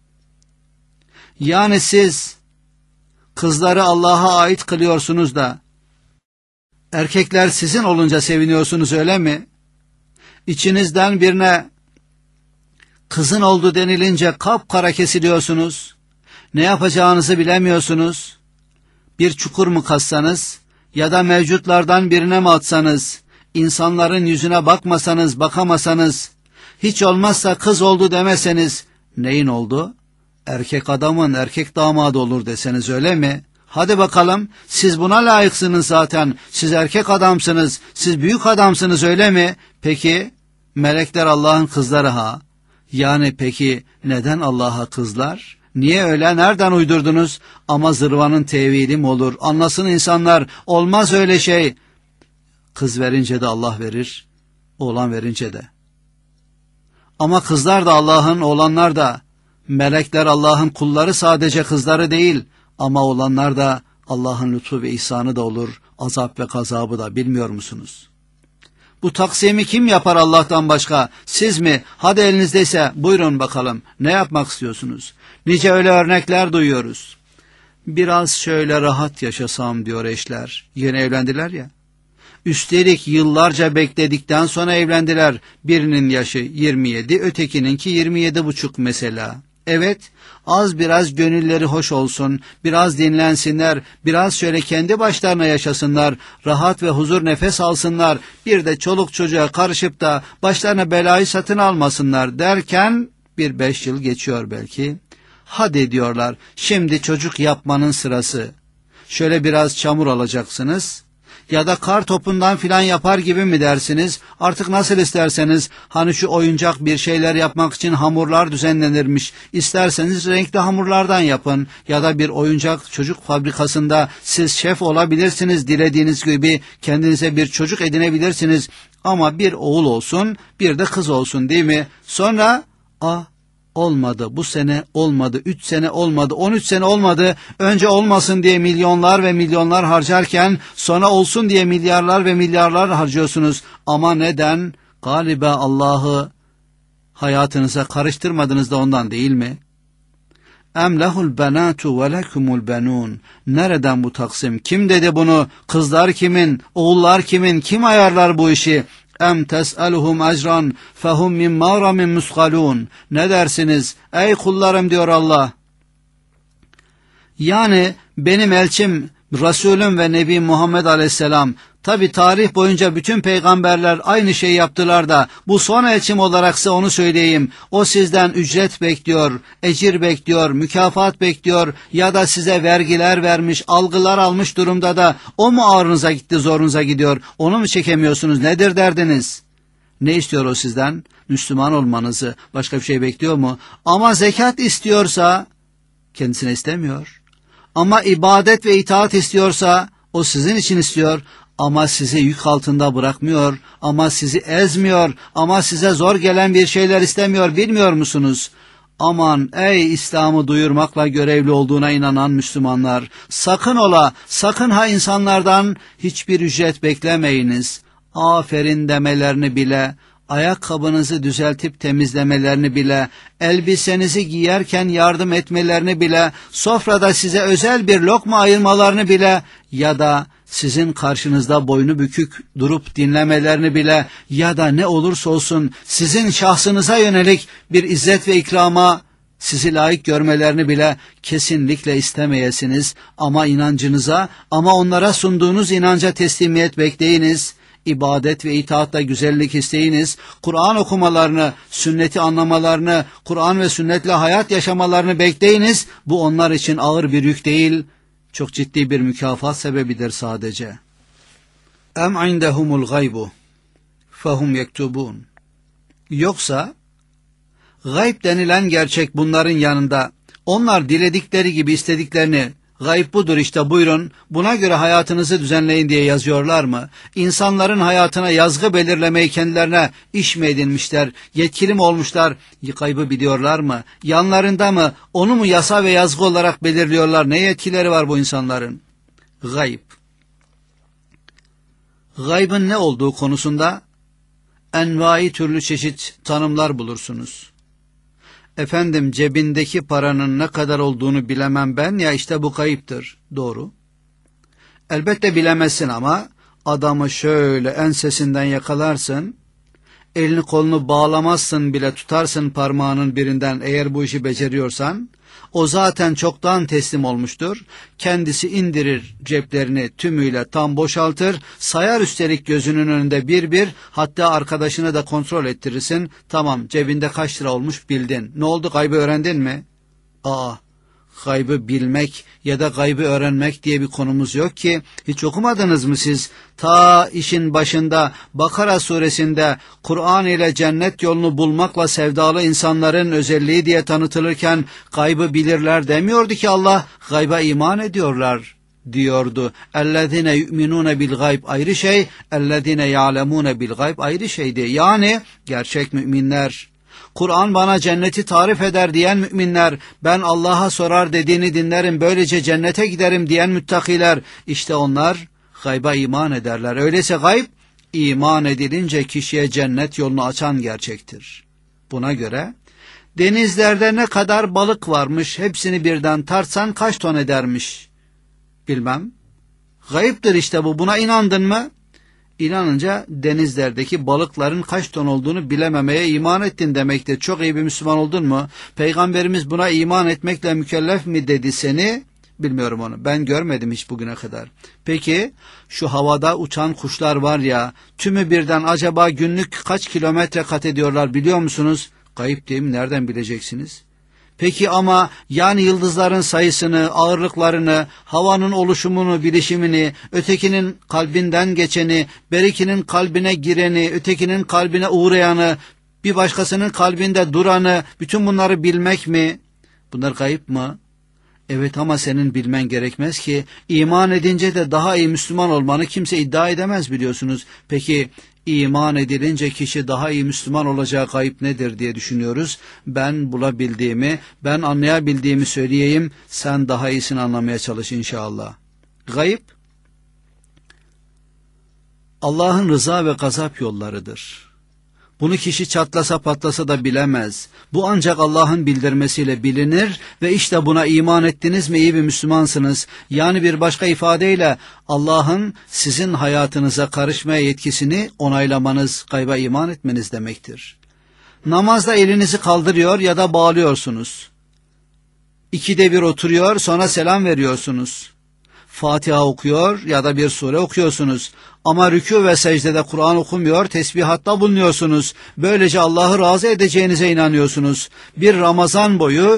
Yani siz kızları Allah'a ait kılıyorsunuz da, Erkekler sizin olunca seviniyorsunuz, öyle mi? İçinizden birine kızın oldu denilince kapkara kesiliyorsunuz. Ne yapacağınızı bilemiyorsunuz. Bir çukur mu kazsanız ya da mevcutlardan birine mi atsanız, insanların yüzüne bakmasanız, bakamasanız, hiç olmazsa kız oldu demeseniz, neyin oldu? Erkek adamın erkek damadı olur deseniz, öyle mi? Hadi bakalım, siz buna layıksınız zaten, siz erkek adamsınız, siz büyük adamsınız, öyle mi? Peki, melekler Allah'ın kızları ha? Yani peki neden Allah'a kızlar? Niye öyle? Nereden uydurdunuz? Ama zırvanın tevili mi olur? Anlasın insanlar, olmaz öyle şey. Kız verince de Allah verir, oğlan verince de. Ama kızlar da Allah'ın, oğlanlar da. Melekler Allah'ın kulları, sadece kızları değil. Ama oğlanlar da Allah'ın lütfu ve ihsanı da olur, azap ve gazabı da, bilmiyor musunuz? Bu taksimi kim yapar Allah'tan başka? Siz mi? Hadi elinizdeyse buyurun bakalım. Ne yapmak istiyorsunuz? Nice öyle örnekler duyuyoruz. Biraz şöyle rahat yaşasam diyor eşler. Yeni evlendiler ya. Üstelik yıllarca bekledikten sonra evlendiler. Birinin yaşı yirmi yedi, ötekininki yirmi yedi buçuk mesela. Evet, az biraz gönülleri hoş olsun, biraz dinlensinler, biraz şöyle kendi başlarına yaşasınlar, rahat ve huzur nefes alsınlar, bir de çoluk çocuğa karışıp da başlarına belayı satın almasınlar derken bir beş yıl geçiyor belki. Hadi diyorlar, şimdi çocuk yapmanın sırası. Şöyle biraz çamur alacaksınız. Ya da kar topundan filan yapar gibi mi dersiniz? Artık nasıl isterseniz, hani şu oyuncak bir şeyler yapmak için hamurlar düzenlenirmiş. İsterseniz renkli hamurlardan yapın. Ya da bir oyuncak çocuk fabrikasında siz şef olabilirsiniz. Dilediğiniz gibi kendinize bir çocuk edinebilirsiniz. Ama bir oğul olsun, bir de kız olsun, değil mi? Sonra, a olmadı, bu sene olmadı, üç sene olmadı, on üç sene olmadı. Önce olmasın diye milyonlar ve milyonlar harcarken sonra olsun diye milyarlar ve milyarlar harcıyorsunuz. Ama neden? Galiba Allah'ı hayatınıza karıştırmadınız da ondan, değil mi? Em lehul benatu ve lekumul benun. Nereden bu taksim? Kim dedi bunu? Kızlar kimin? Oğullar kimin? Kim ayarlar bu işi? Em tes'eluhum ecran fehum min mağramin musgalun. Ne dersiniz ey kullarım diyor Allah. Yani benim elçim, Resulüm ve Nebi Muhammed Aleyhisselam, tabi tarih boyunca bütün peygamberler aynı şeyi yaptılar da bu son elçim olaraksa onu söyleyeyim. O sizden ücret bekliyor, ecir bekliyor, mükafat bekliyor ya da size vergiler vermiş, algılar almış durumda da o mu ağrınıza gitti, zorunuza gidiyor? Onu mu çekemiyorsunuz? Nedir derdiniz? Ne istiyor o sizden? Müslüman olmanızı. Başka bir şey bekliyor mu? Ama zekat istiyorsa kendisine istemiyor. Ama ibadet ve itaat istiyorsa o sizin için istiyor. Ama sizi yük altında bırakmıyor, ama sizi ezmiyor, ama size zor gelen bir şeyler istemiyor, bilmiyor musunuz? Aman ey İslam'ı duyurmakla görevli olduğuna inanan Müslümanlar, sakın ola, sakın ha insanlardan hiçbir ücret beklemeyiniz. Aferin demelerini bile, ayakkabınızı düzeltip temizlemelerini bile, elbisenizi giyerken yardım etmelerini bile, sofrada size özel bir lokma ayırmalarını bile ya da sizin karşınızda boynu bükük durup dinlemelerini bile ya da ne olursa olsun sizin şahsınıza yönelik bir izzet ve ikrama sizi layık görmelerini bile kesinlikle istemeyesiniz. Ama inancınıza, ama onlara sunduğunuz inanca teslimiyet bekleyiniz. İbadet ve itaatla güzellik isteyiniz. Kur'an okumalarını, sünneti anlamalarını, Kur'an ve sünnetle hayat yaşamalarını bekleyiniz. Bu onlar için ağır bir yük değil, çok ciddi bir mükafat sebebidir sadece. Em indehumul gaybu fehum yektubun. Yoksa gayb denilen gerçek bunların yanında. Onlar diledikleri gibi istediklerini, gayb budur işte buyurun, buna göre hayatınızı düzenleyin diye yazıyorlar mı? İnsanların hayatına yazgı belirlemeyi kendilerine iş mi edinmişler? Yetkili mi olmuşlar? Gaybı biliyorlar mı? Yanlarında mı? Onu mu yasa ve yazgı olarak belirliyorlar? Ne yetkileri var bu insanların? Gayb. Gaybın ne olduğu konusunda envai türlü çeşit tanımlar bulursunuz. Efendim cebindeki paranın ne kadar olduğunu bilemem ben, ya işte bu kayıptır. Doğru. Elbette bilemezsin ama adamı şöyle ensesinden yakalarsın, elini kolunu bağlamazsın bile, tutarsın parmağının birinden eğer bu işi beceriyorsan, o zaten çoktan teslim olmuştur. Kendisi indirir ceplerini tümüyle tam boşaltır, sayar üstelik gözünün önünde bir bir, hatta arkadaşını da kontrol ettirirsin. Tamam, cebinde kaç lira olmuş bildin. Ne oldu, gaybı öğrendin mi? Aa, gaybı bilmek ya da gaybı öğrenmek diye bir konumuz yok ki. Hiç okumadınız mı siz? Ta işin başında Bakara suresinde Kur'an ile cennet yolunu bulmakla sevdalı insanların özelliği diye tanıtılırken gaybı bilirler demiyordu ki Allah, gayba iman ediyorlar diyordu. اَلَّذِينَ يُؤْمِنُونَ بِالْغَيْبِ ayrı şey, اَلَّذِينَ يَعْلَمُونَ بِالْغَيْبِ ayrı şeydi. Yani gerçek müminler, Kur'an bana cenneti tarif eder diyen müminler, ben Allah'a sorar dediğini dinlerim, böylece cennete giderim diyen müttakiler, işte onlar gayba iman ederler. Öyleyse gayb, iman edilince kişiye cennet yolunu açan gerçektir. Buna göre denizlerde ne kadar balık varmış, hepsini birden tartsan kaç ton edermiş? Bilmem. Gayiptir işte bu. Buna inandın mı? İnanınca denizlerdeki balıkların kaç ton olduğunu bilememeye iman ettin demektir. Çok iyi bir Müslüman oldun mu? Peygamberimiz buna iman etmekle mükellef mi dedi seni? Bilmiyorum onu. Ben görmedim hiç bugüne kadar. Peki şu havada uçan kuşlar var ya, tümü birden acaba günlük kaç kilometre kat ediyorlar biliyor musunuz? Kayıp değil mi? Nereden bileceksiniz? Peki ama yani yıldızların sayısını, ağırlıklarını, havanın oluşumunu, bilişimini, ötekinin kalbinden geçeni, berikinin kalbine gireni, ötekinin kalbine uğrayanı, bir başkasının kalbinde duranı, bütün bunları bilmek mi? Bunlar kayıp mı? Evet, ama senin bilmen gerekmez ki. İman edince de daha iyi Müslüman olmanı kimse iddia edemez biliyorsunuz. Peki iman edilince kişi daha iyi Müslüman olacağı gayb nedir diye düşünüyoruz. Ben bulabildiğimi, ben anlayabildiğimi söyleyeyim. Sen daha iyisini anlamaya çalış inşallah. Gayb, Allah'ın rıza ve gazap yollarıdır. Bunu kişi çatlasa patlasa da bilemez. Bu ancak Allah'ın bildirmesiyle bilinir ve işte buna iman ettiniz mi iyi bir Müslümansınız. Yani bir başka ifadeyle Allah'ın sizin hayatınıza karışmaya yetkisini onaylamanız, gayba iman etmeniz demektir. Namazda elinizi kaldırıyor ya da bağlıyorsunuz. İkide bir oturuyor, sonra selam veriyorsunuz. Fatiha okuyor ya da bir sure okuyorsunuz. Ama rükû ve secdede Kur'an okumuyor, tesbihatta bulunuyorsunuz. Böylece Allah'ı razı edeceğinize inanıyorsunuz. Bir Ramazan boyu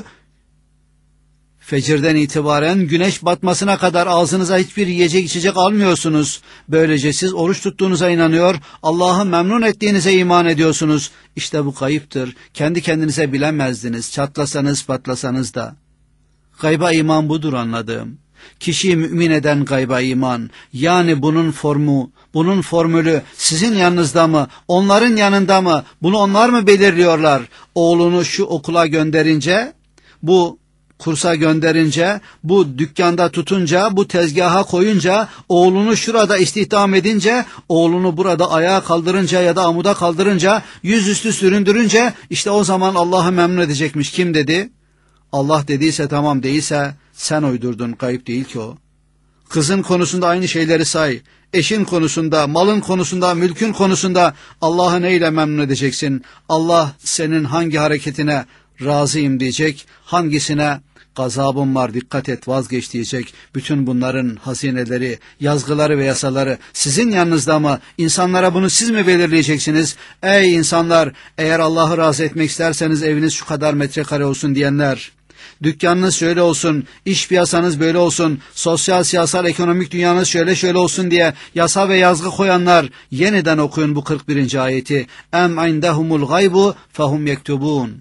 fecirden itibaren güneş batmasına kadar ağzınıza hiçbir yiyecek içecek almıyorsunuz. Böylece siz oruç tuttuğunuza inanıyor, Allah'ı memnun ettiğinize iman ediyorsunuz. İşte bu kayıptır. Kendi kendinize bilemezdiniz, çatlasanız patlasanız da. Gayba iman budur anladığım. Kişiyi mümin eden gayba iman, yani bunun formu, bunun formülü sizin yanınızda mı, onların yanında mı, bunu onlar mı belirliyorlar? Oğlunu şu okula gönderince, bu kursa gönderince, bu dükkanda tutunca, bu tezgaha koyunca, oğlunu şurada istihdam edince, oğlunu burada ayağa kaldırınca ya da amuda kaldırınca, yüzüstü süründürünce, işte o zaman Allah'ı memnun edecekmiş. Kim dedi? Allah dediyse tamam, değilse sen uydurdun, kayıp değil ki o. Kızın konusunda aynı şeyleri say. Eşin konusunda, malın konusunda, mülkün konusunda Allah'ı neyle memnun edeceksin? Allah senin hangi hareketine razıyım diyecek, hangisine gazabım var dikkat et vazgeç diyecek. Bütün bunların hazineleri, yazgıları ve yasaları sizin yanınızda mı? İnsanlara bunu siz mi belirleyeceksiniz? Ey insanlar, eğer Allah'ı razı etmek isterseniz eviniz şu kadar metrekare olsun diyenler, dükkanınız şöyle olsun, iş piyasanız böyle olsun, sosyal, siyasal, ekonomik dünyanız şöyle şöyle olsun diye yasa ve yazgı koyanlar, yeniden okuyun bu kırk birinci ayeti. Em indehumul gaybu fehum yektubun.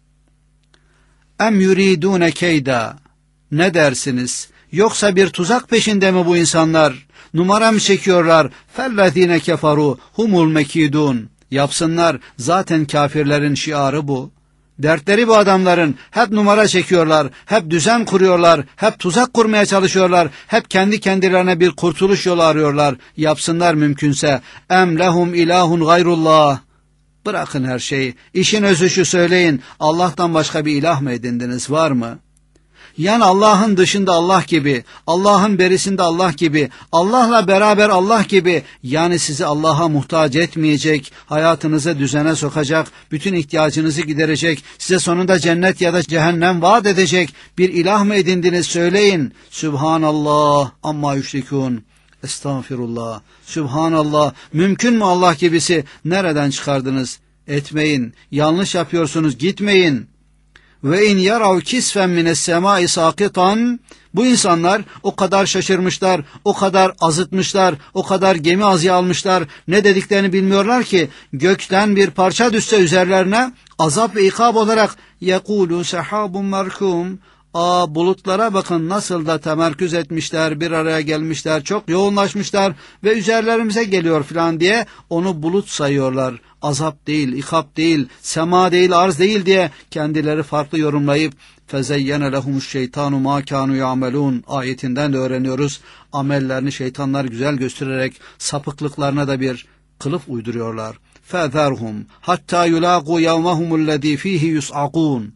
Em yuridune keyda. Ne dersiniz? Yoksa bir tuzak peşinde mi bu insanlar? Numara mı çekiyorlar? Fellezine keferu humul mekidun. Yapsınlar, zaten kafirlerin şiarı bu. Dertleri bu adamların, hep numara çekiyorlar, hep düzen kuruyorlar, hep tuzak kurmaya çalışıyorlar, hep kendi kendilerine bir kurtuluş yolu arıyorlar. Yapsınlar mümkünse. Em lehum ilahun gayrullah. Bırakın her şeyi. İşin özü şu, söyleyin. Allah'tan başka bir ilah mı edindiniz, var mı? Yani Allah'ın dışında Allah gibi, Allah'ın berisinde Allah gibi, Allah'la beraber Allah gibi, yani sizi Allah'a muhtaç etmeyecek, hayatınızı düzene sokacak, bütün ihtiyacınızı giderecek, size sonunda cennet ya da cehennem vaat edecek bir ilah mı edindiniz söyleyin. Sübhanallah amma yüşrikûn. Estağfirullah. Sübhanallah. Mümkün mü Allah gibisi? Nereden çıkardınız? Etmeyin. Yanlış yapıyorsunuz. Gitmeyin. Ve in yarav kisfen mines semai sakitan, bu insanlar o kadar şaşırmışlar, o kadar azıtmışlar, o kadar gemi azıya almışlar, ne dediklerini bilmiyorlar ki gökten bir parça düşse üzerlerine azap ve ikab olarak yekulu sahabun merkum. Aa, bulutlara bakın nasıl da temerküz etmişler, bir araya gelmişler, çok yoğunlaşmışlar ve üzerlerimize geliyor filan diye onu bulut sayıyorlar. Azap değil, ikab değil, sema değil, arz değil diye kendileri farklı yorumlayıp fezeyyene lehumuş şeytanu ma kanu yamelun ayetinden de öğreniyoruz. Amellerini şeytanlar güzel göstererek sapıklıklarına da bir kılıf uyduruyorlar. Fezerhum hatta yulagu yevmehumullezî fihi yus'akûn.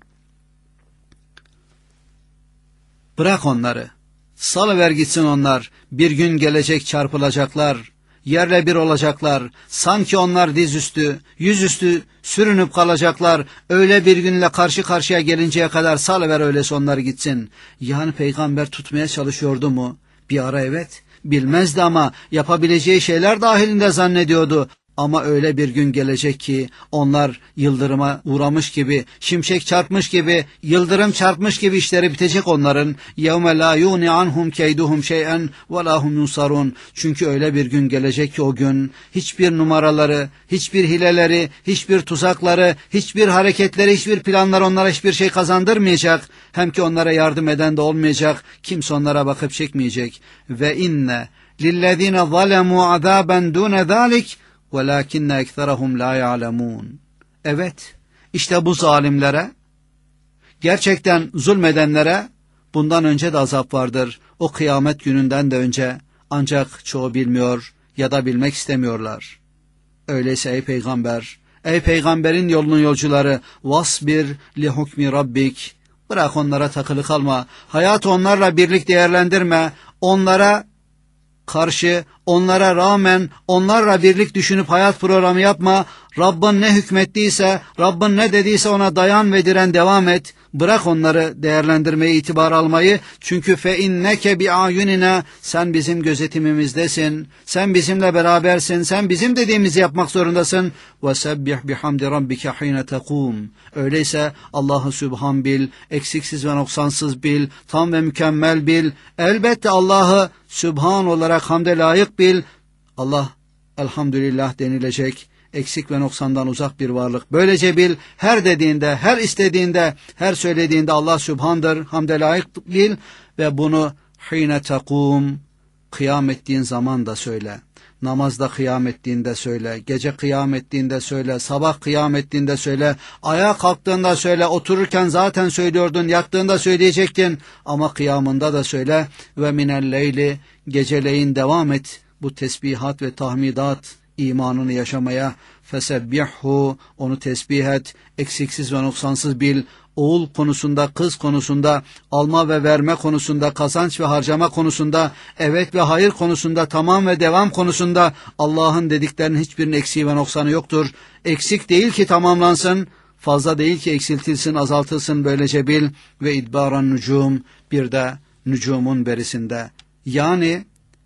Bırak onları, salıver gitsin onlar, bir gün gelecek çarpılacaklar, yerle bir olacaklar, sanki onlar dizüstü, yüzüstü sürünüp kalacaklar, öyle bir günle karşı karşıya gelinceye kadar salıver öyleyse onları gitsin. Yani peygamber tutmaya çalışıyordu mu? Bir ara evet, bilmezdi ama yapabileceği şeyler dahilinde zannediyordu. Ama öyle bir gün gelecek ki onlar yıldırıma uğramış gibi, şimşek çarpmış gibi, yıldırım çarpmış gibi işleri bitecek onların. يَوْمَ لَا يُغْنِ عَنْهُمْ كَيْدُهُمْ شَيْئًا وَلَا هُمْ يُنْصَرُونَ. Çünkü öyle bir gün gelecek ki o gün hiçbir numaraları, hiçbir hileleri, hiçbir tuzakları, hiçbir hareketleri, hiçbir planlar onlara hiçbir şey kazandırmayacak. Hem ki onlara yardım eden de olmayacak. Kimse onlara bakıp çekmeyecek. Ve inne lillezine zalemu azaben dune zalik وَلَاكِنَّ اَكْثَرَهُمْ لَا يَعْلَمُونَ. Evet, işte bu zalimlere, gerçekten zulmedenlere bundan önce de azap vardır. O kıyamet gününden de önce, ancak çoğu bilmiyor ya da bilmek istemiyorlar. Öyleyse ey peygamber, ey peygamberin yolunun yolcuları, vasbir li hukmi rabbik. Bırak onlara takılı kalma, hayatı onlarla birlik değerlendirme, onlara karşı, onlara rağmen onlarla birlik düşünüp hayat programı yapma. Rabbin ne hükmettiyse, Rabbin ne dediyse ona dayan ve diren, devam et. Bırak onları değerlendirmeyi, itibar almayı. Çünkü fe inneke bi ayunina, sen bizim gözetimimizdesin. Sen bizimle berabersin. Sen bizim dediğimizi yapmak zorundasın. Ve sebbih bihamdi rabbike hine tekum. Öyleyse Allah'ı sübhan bil, eksiksiz ve noksansız bil, tam ve mükemmel bil. Elbette Allah'ı sübhan olarak hamde layık bil. Allah elhamdülillah denilecek, eksik ve noksandan uzak bir varlık. Böylece bil, her dediğinde, her istediğinde, her söylediğinde Allah sübhandır, hamde layık bil ve bunu hine tekum, kıyam ettiğin zaman da söyle. Namazda kıyam ettiğinde söyle, gece kıyam ettiğinde söyle, sabah kıyam ettiğinde söyle, ayağa kalktığında söyle, otururken zaten söylüyordun, yattığında söyleyecektin ama kıyamında da söyle. Ve minel leyli, geceleyin devam et bu tesbihat ve tahmidat imanını yaşamaya. Fesebbihhu, onu tesbih et, eksiksiz ve noksansız bil. Oğul konusunda, kız konusunda, alma ve verme konusunda, kazanç ve harcama konusunda, evet ve hayır konusunda, tamam ve devam konusunda Allah'ın dediklerinin hiçbirinin eksiği ve noksanı yoktur. Eksik değil ki tamamlansın, fazla değil ki eksiltilsin, azaltılsın, böylece bil. Ve idbaran nucum, bir de nücumun berisinde. Yani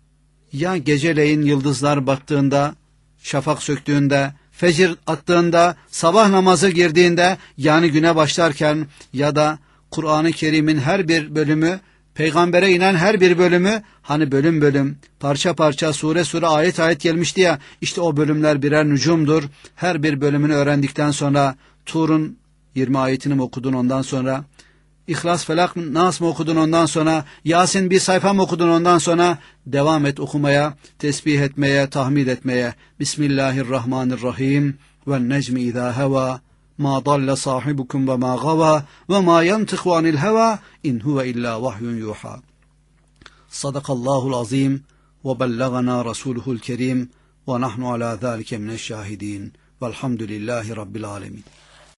ya geceleyin yıldızlar battığında, şafak söktüğünde, fecir attığında, sabah namazı girdiğinde, yani güne başlarken ya da Kur'an-ı Kerim'in her bir bölümü, peygambere inen her bir bölümü, hani bölüm bölüm, parça parça, sure sure, ayet ayet gelmişti ya, işte o bölümler birer nücumdur. Her bir bölümünü öğrendikten sonra, Tur'un yirmi ayetini mi okudun ondan sonra, İhlas, Felak, Nas mı okudun ondan sonra, Yasin bir sayfa mı okudun ondan sonra, devam et okumaya, tesbih etmeye, tahmid etmeye. Bismillahirrahmanirrahim. Ve necmi izâ heva, ma dalle sahibukum ve ma gava, ve ma yantıku anil heva, in huve illa vahyun yuha. Sadakallahul azim, ve bellagana rasuluhul kerim, ve nahnu ala zâlike mineşşâhidîn. Velhamdülillahi rabbil alemin.